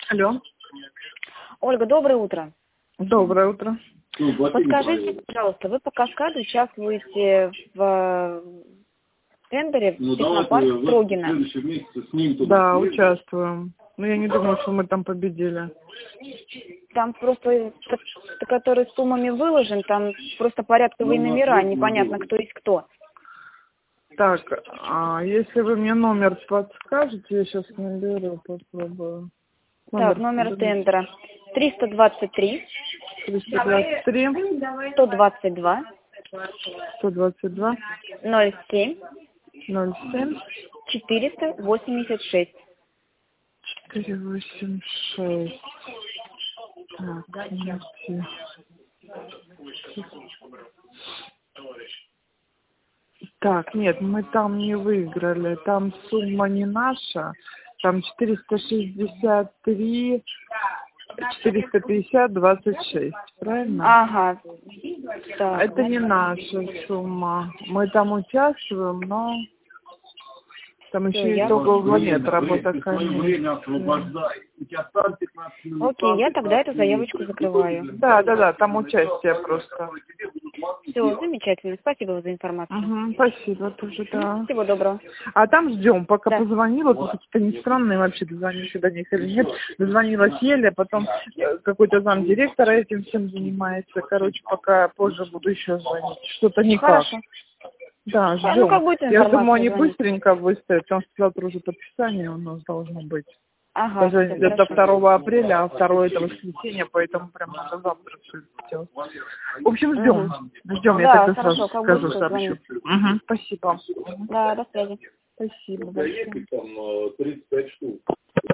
Алло. Ольга, доброе утро. Доброе утро. Подскажите, пожалуйста, вы по каскаду участвуете в тендере технопарк Строгино? Да, участвуем. Но я не думаю, что мы там победили. Там просто, который с суммами выложен, там просто порядковые номера, непонятно, кто есть кто. Так, если вы мне номер подскажете, я сейчас наберу, попробую. Так, номер тендера 323 323 122 122 07 07 486. 486. Так, найти. Так, нет, мы там не выиграли. Там сумма не наша. Там 463 450 26. Правильно? Ага. Так. Это не наша сумма. Мы там участвуем, но там еще и итогового нет, работа комиссии. Окей, я тогда эту заявочку закрываю. Да, там участие просто. Все, замечательно. Спасибо за информацию. Спасибо тоже, да. Всего доброго. А там ждем, пока Да. позвонила, тут какие-то не странные вообще, дозвонишься до них или нет. Дозвонилась еле, потом какой-то замдиректора этим всем занимается. Короче, пока позже буду еще звонить. Что-то никак. Хорошо. Да, ждем. Ну, как будет Я информация, думаю, они звонить. быстренько выставят, потому что завтра уже подписание у нас должно быть. Ага, Даже всё, до хорошо. 2 апреля, а 2 это воскресенье, поэтому прям надо завтра все сделать. В общем, ждем. Ждем, Да, я тогда хорошо, сразу как скажу, будет, сообщу. звоните. Спасибо. Да, до связи. Спасибо большое.